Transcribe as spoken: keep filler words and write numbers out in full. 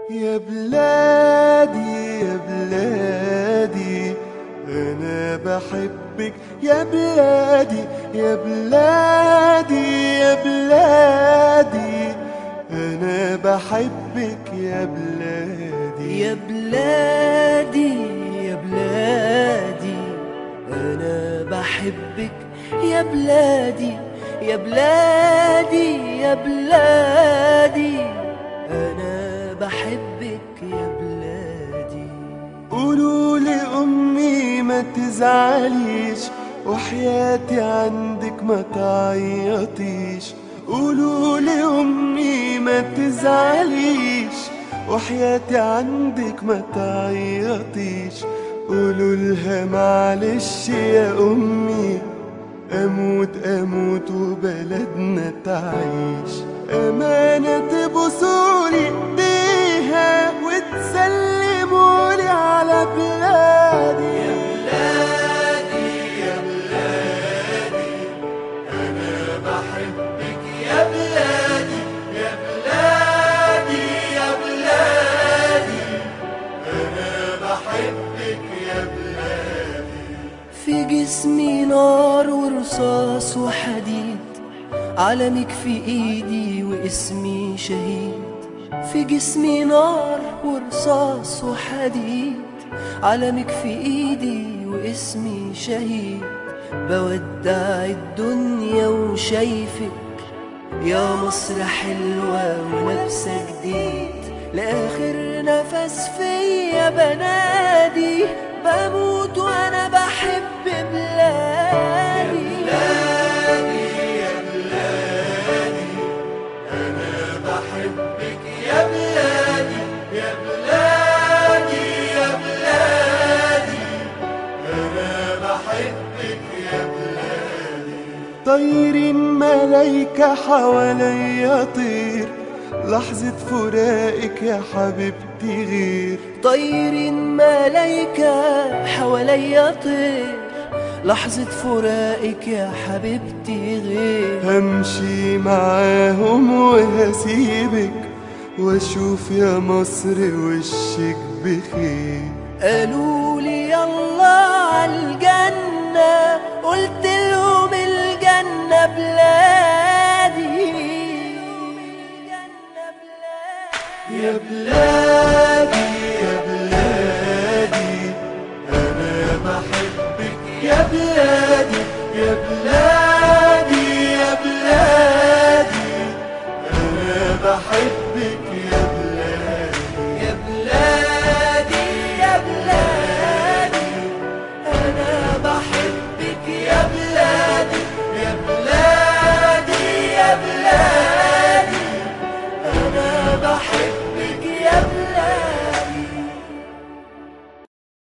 يا بلادي يا بلادي أنا بحبك يا بلادي يا بلادي يا بلادي أنا بحبك يا بلادي يا بلادي يا بلادي أنا بحبك يا بلادي يا بلادي يا بلادي أنا بحبك يا بلادي. قولوا لأمي ما تزعليش وحياتي عندك ما تعيطيش. قولوا لأمي ما تزعليش وحياتي عندك ما تعيطيش. قولوا لها معلش يا أمي أموت أموت وبلدنا تعيش. أمانة تبوسولي إيديها وتسلمولي على بلادي. يا بلادي يا بلادي أنا بحبك يا بلادي يا بلادي يا بلادي أنا بحبك يا بلادي. في جسمي نار ورصاص وحديد، علمك في ايدي واسمي شهيد. في جسمي نار ورصاص وحديد، علمك في ايدي واسمي شهيد. بودع الدنيا وشايفك يا مصر حلوة ولابسة جديد. لآخر نفس فيا بنادي بموت وانا بحب بلادي. يا بلادي أنا بحبك يا بلادي يا بلادي يا بلادي أنا بحبك يا بلادي. طيرين ملايكة حواليا طير، لحظة فراقك يا حبيبتي غير. طيرين ملايكة حواليا طير، لحظة فراقك يا حبيبتي غير. همشي معاهم وهسيبك واشوف يا مصر وشك بخير. قالوا لي يلا عالجنة، قلت لهم الجنة بلادي.